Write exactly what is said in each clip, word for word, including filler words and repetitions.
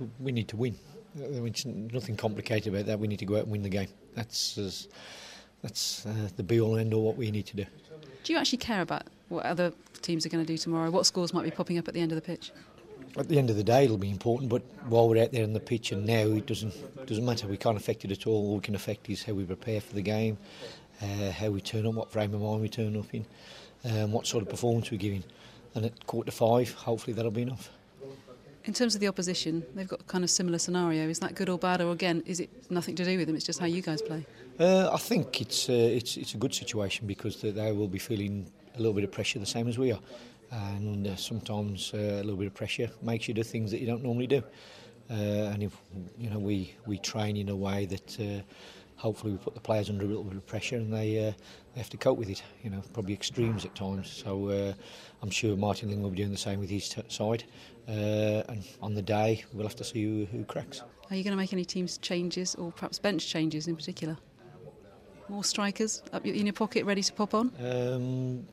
we need to win. It's nothing complicated about that. We need to go out and win the game. That's as, that's uh, the be-all and end-all what we need to do. Do you actually care about what other teams are going to do tomorrow? What scores might be popping up at the end of the pitch? At the end of the day, it'll be important, but while we're out there on the pitch and now, it doesn't doesn't matter. We can't affect it at all. All we can affect is how we prepare for the game, uh, how we turn up, what frame of mind we turn up in, um, what sort of performance we're giving. And at quarter to five, hopefully that'll be enough. In terms of the opposition, they've got a kind of similar scenario. Is that good or bad, or again, is it nothing to do with them? It's just how you guys play. Uh, I think it's uh, it's it's a good situation because they will be feeling a little bit of pressure, the same as we are. And uh, sometimes uh, a little bit of pressure makes you do things that you don't normally do. Uh, and if you know we, we train in a way that uh, hopefully we put the players under a little bit of pressure and they, uh, they have to cope with it. You know, probably extremes at times. So uh, I'm sure Martin Ling will be doing the same with his t- side. Uh, and on the day we'll have to see who, who cracks. Are you going to make any teams changes or perhaps bench changes in particular? More strikers up in your pocket ready to pop on? Um,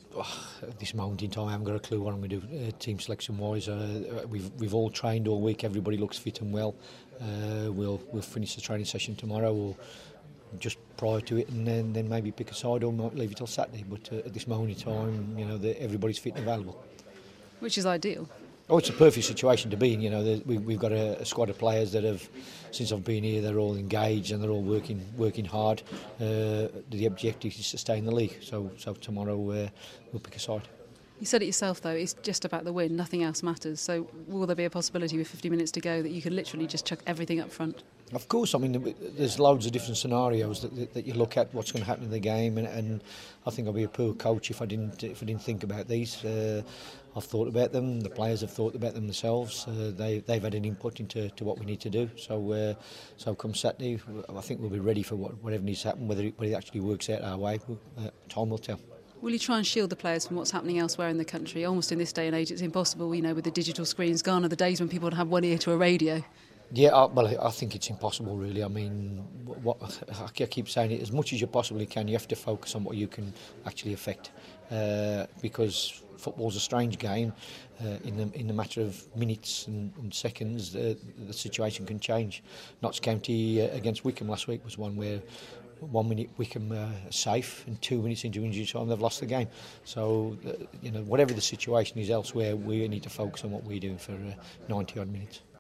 At this moment in time, I haven't got a clue what I'm going to do uh, team selection-wise. Uh, we've we've all trained all week. Everybody looks fit and well. Uh, we'll we'll finish the training session tomorrow, or just prior to it, and then, then maybe pick a side, or might leave it till Saturday. But uh, at this moment in time, you know, the, everybody's fit and available. Which is ideal. Oh, it's a perfect situation to be in. You know, the, we, we've got a, a squad of players that have, since I've been here, they're all engaged and they're all working working hard. Uh, the objective is to stay in the league. So, so tomorrow uh, we'll pick a side. You said it yourself, though. It's just about the win. Nothing else matters. So, will there be a possibility with fifty minutes to go that you can literally just chuck everything up front? Of course, I mean, there's loads of different scenarios that, that you look at what's going to happen in the game, and, and I think I'd be a poor coach if I didn't if I didn't think about these. Uh, I've thought about them. The players have thought about them themselves. Uh, they they've had an input into to what we need to do. So uh, so come Saturday, I think we'll be ready for what, whatever needs to happen. Whether it, whether it actually works out our way, uh, time will tell. Will you try and shield the players from what's happening elsewhere in the country? Almost in this day and age, it's impossible. You know, with the digital screens, gone are the days when people would have one ear to a radio. Yeah, I, well, I think it's impossible, really. I mean, what, I keep saying it, as much as you possibly can, you have to focus on what you can actually affect, uh, because football's a strange game. Uh, in the in the matter of minutes and, and seconds, uh, the situation can change. Notts County uh, against Wycombe last week was one where one minute Wycombe uh, safe, and two minutes into injury time they've lost the game. So, uh, you know, whatever the situation is elsewhere, we need to focus on what we're doing for uh, ninety odd minutes.